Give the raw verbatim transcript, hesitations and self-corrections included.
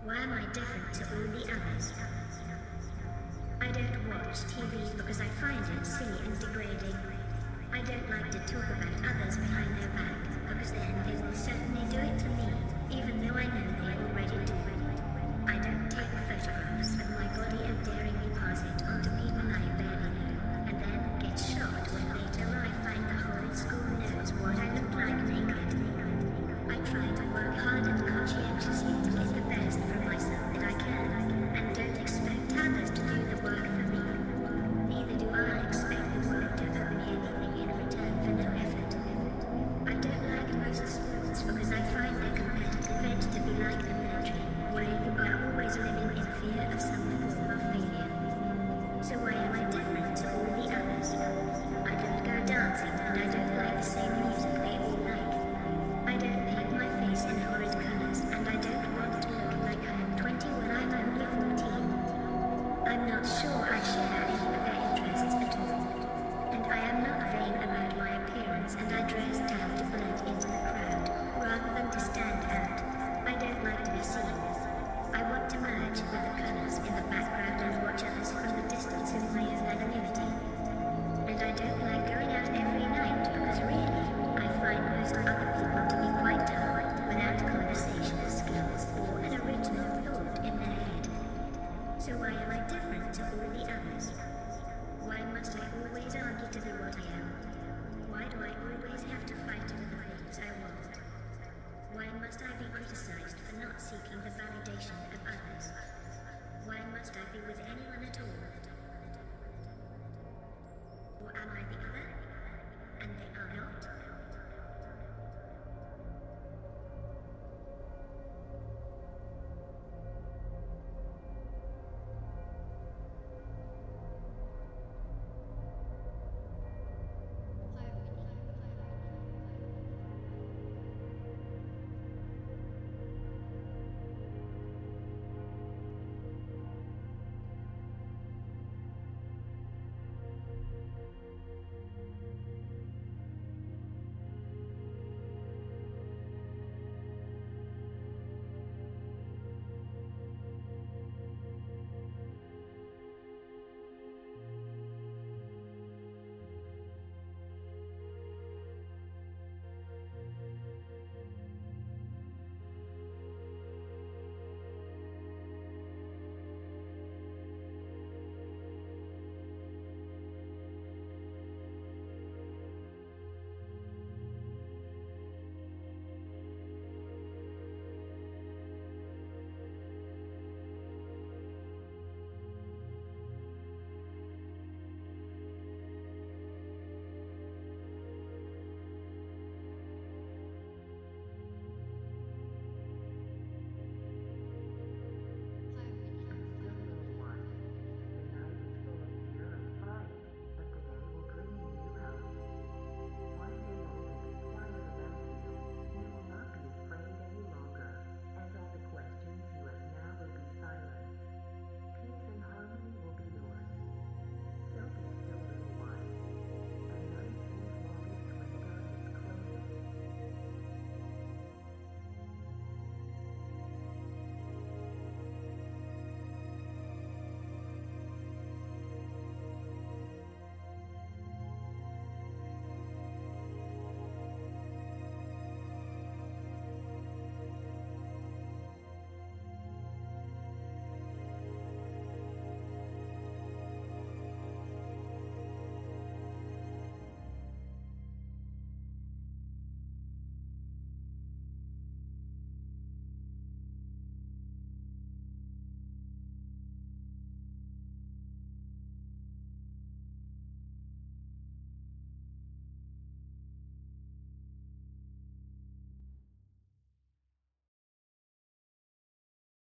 Why am I different to all the others? I don't watch T V because I find it silly and degrading. I don't like to talk about others behind their back, because then they will certainly do it to me, even though I know they already do. I don't take photographs of my body and daringly pass it on to people I barely know, and then get shocked when later I find the whole school knows what I look like naked. I try to work hard and conscientiously to get the best from myself that I can, and don't expect others to do the work for me. Neither do I expect the world to owe me anything in return for no effort. I don't like most sports because I find their competitive edge to be like the military, where you are always living in fear of some form of failure. So why am I different to all the others? I don't go dancing and I don't like the same music they all like. I don't paint my face in horrid colors and I don't want to look like I am twenty when I'm only fourteen. I'm not sure I share any of their interests at all. And I am not vain about my appearance and I dress down to blend into the crowd, rather than to stand out. I don't like to be seen. I want to merge with the colors in the background and watch others from the distance in my own anonymity. And I don't like going out every night because really, I find most other people to be quite dull, without conversational skills or an original thought in their head. So why am I different to all the others? Why must I always argue to be what I am? Why do I always have to fight for the things I want? Why must I be criticized for not seeking the validation of others? Why must I be with anyone at all? Or am I the other?